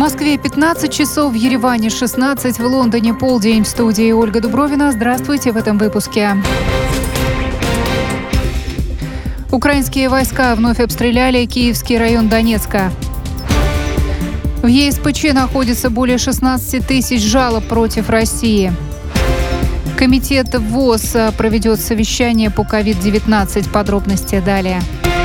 Москве 15 часов, в Ереване 16, в Лондоне полдень. В студии Ольга Дубровина. Здравствуйте в этом выпуске. Украинские войска вновь обстреляли Киевский район Донецка. В ЕСПЧ находится более 16 тысяч жалоб против России. Комитет ВОЗ проведет совещание по COVID-19. Подробности далее.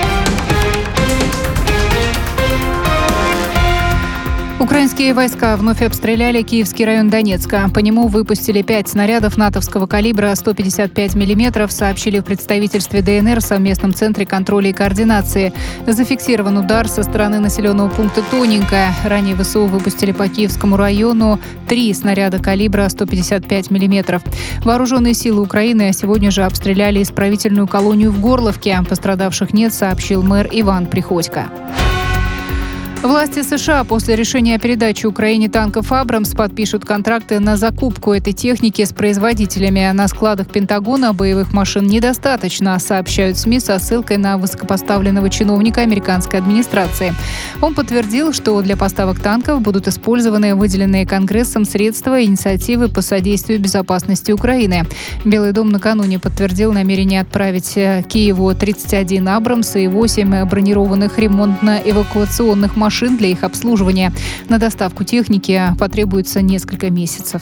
Украинские войска вновь обстреляли Киевский район Донецка. По нему выпустили 5 снарядов натовского калибра 155 мм, сообщили в представительстве ДНР в совместном центре контроля и координации. Зафиксирован удар со стороны населенного пункта Тоненькое. Ранее ВСУ выпустили по Киевскому району 3 снаряда калибра 155 мм. Вооруженные силы Украины сегодня же обстреляли исправительную колонию в Горловке. Пострадавших нет, сообщил мэр Иван Приходько. Власти США после решения о передаче Украине танков «Абрамс» подпишут контракты на закупку этой техники с производителями. На складах Пентагона боевых машин недостаточно, сообщают СМИ со ссылкой на высокопоставленного чиновника американской администрации. Он подтвердил, что для поставок танков будут использованы выделенные Конгрессом средства и инициативы по содействию безопасности Украины. Белый дом накануне подтвердил намерение отправить Киеву 31 «Абрамс» и 8 бронированных ремонтно-эвакуационных машин для их обслуживания. На доставку техники потребуется несколько месяцев.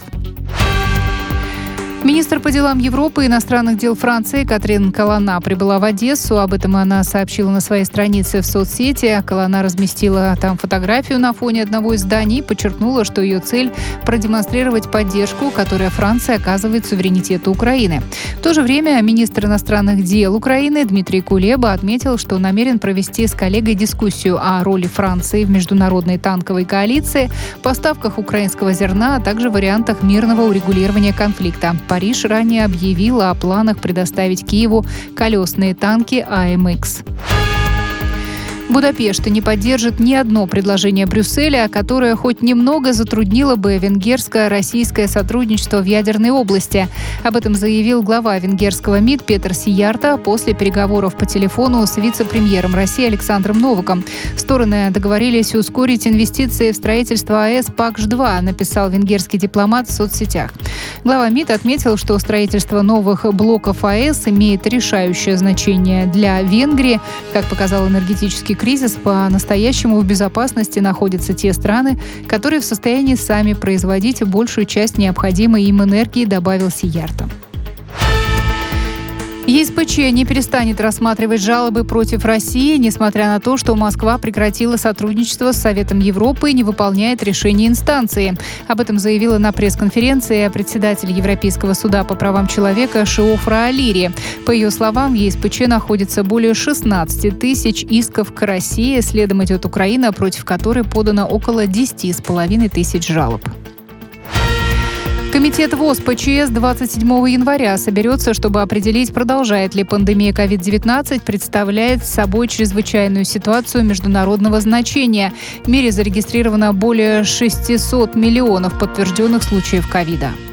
Министр по делам Европы и иностранных дел Франции Катрин Колонна прибыла в Одессу. Об этом она сообщила на своей странице в соцсети. Колонна разместила там фотографию на фоне одного из зданий и подчеркнула, что ее цель – продемонстрировать поддержку, которую Франция оказывает суверенитету Украины. В то же время министр иностранных дел Украины Дмитрий Кулеба отметил, что намерен провести с коллегой дискуссию о роли Франции в международной танковой коалиции, поставках украинского зерна, а также вариантах мирного урегулирования конфликта. Париж ранее объявила о планах предоставить Киеву колесные танки АМХ. Будапешт не поддержит ни одно предложение Брюсселя, которое хоть немного затруднило бы венгерско-российское сотрудничество в ядерной области. Об этом заявил глава венгерского МИД Петер Сиярто после переговоров по телефону с вице-премьером России Александром Новаком. Стороны договорились ускорить инвестиции в строительство АЭС Пакш-2, написал венгерский дипломат в соцсетях. Глава МИД отметил, что строительство новых блоков АЭС имеет решающее значение для Венгрии. Как показал энергетический кризис, по-настоящему в безопасности находятся те страны, которые в состоянии сами производить большую часть необходимой им энергии, добавил Сиярто. ЕСПЧ не перестанет рассматривать жалобы против России, несмотря на то, что Москва прекратила сотрудничество с Советом Европы и не выполняет решения инстанции. Об этом заявила на пресс-конференции председатель Европейского суда по правам человека Шиофра Алири. По ее словам, в ЕСПЧ находится более 16 тысяч исков к России. Следом идет Украина, против которой подано около 10,5 тысяч жалоб. Комитет ВОЗ по ЧС 27 января соберется, чтобы определить, продолжает ли пандемия COVID-19 представлять собой чрезвычайную ситуацию международного значения. В мире зарегистрировано более 600 миллионов подтвержденных случаев ковида.